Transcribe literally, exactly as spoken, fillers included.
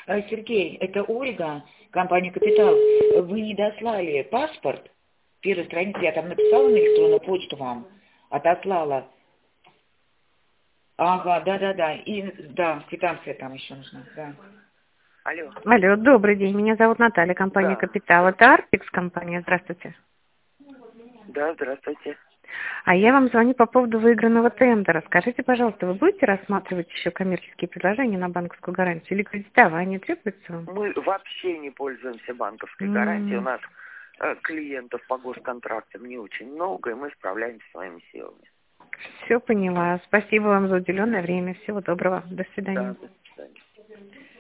Э, Сергей, это Ольга, компания «Капитал». Вы не дослали паспорт? Первая страница, я там написала на электронную почту вам, отослала. Ага, да-да-да, и да, квитанция там еще нужна, да. Алло. Алло, добрый день. Меня зовут Наталья, компания Да. «Капитал». Это Арктикс компания. Здравствуйте. Да, здравствуйте. А я вам звоню по поводу выигранного тендера. Скажите, пожалуйста, вы будете рассматривать еще коммерческие предложения на банковскую гарантию или кредитование требуется вам? Мы вообще не пользуемся банковской М. гарантией. У нас э, клиентов по госконтрактам не очень много, и мы справляемся своими силами. Все поняла. Спасибо вам за уделенное время. Всего доброго. До свидания. Да, до свидания.